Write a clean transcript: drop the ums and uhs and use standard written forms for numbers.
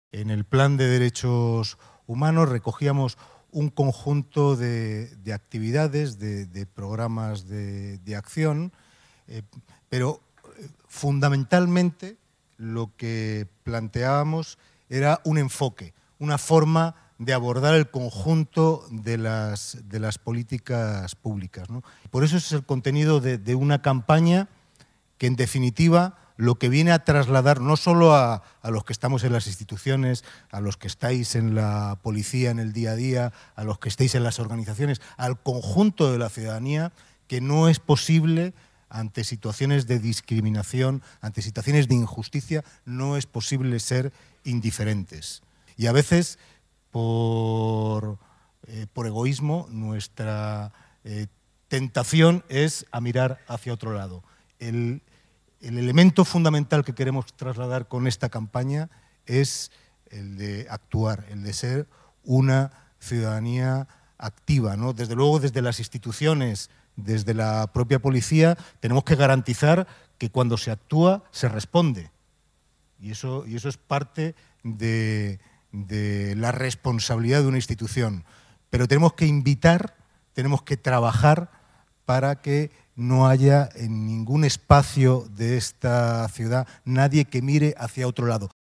En el Plan de Derechos Humanos recogíamos un conjunto de actividades, de programas de acción, pero fundamentalmente lo que planteábamos era un enfoque, una forma de abordar el conjunto de las políticas públicas, ¿no? Por eso es el contenido de una campaña que, en definitiva, lo que viene a trasladar no solo a los que estamos en las instituciones, a los que estáis en la policía en el día a día, a los que estáis en las organizaciones, al conjunto de la ciudadanía, que no es posible, ante situaciones de discriminación, ante situaciones de injusticia, no es posible ser indiferentes. Y a veces, por egoísmo, nuestra tentación es a mirar hacia otro lado. El elemento fundamental que queremos trasladar con esta campaña es el de actuar, el de ser una ciudadanía activa, ¿no? Desde luego, desde las instituciones, desde la propia policía, tenemos que garantizar que cuando se actúa se responde. Y eso es parte de la responsabilidad de una institución. Pero tenemos que invitar, tenemos que trabajar para que no haya en ningún espacio de esta ciudad nadie que mire hacia otro lado.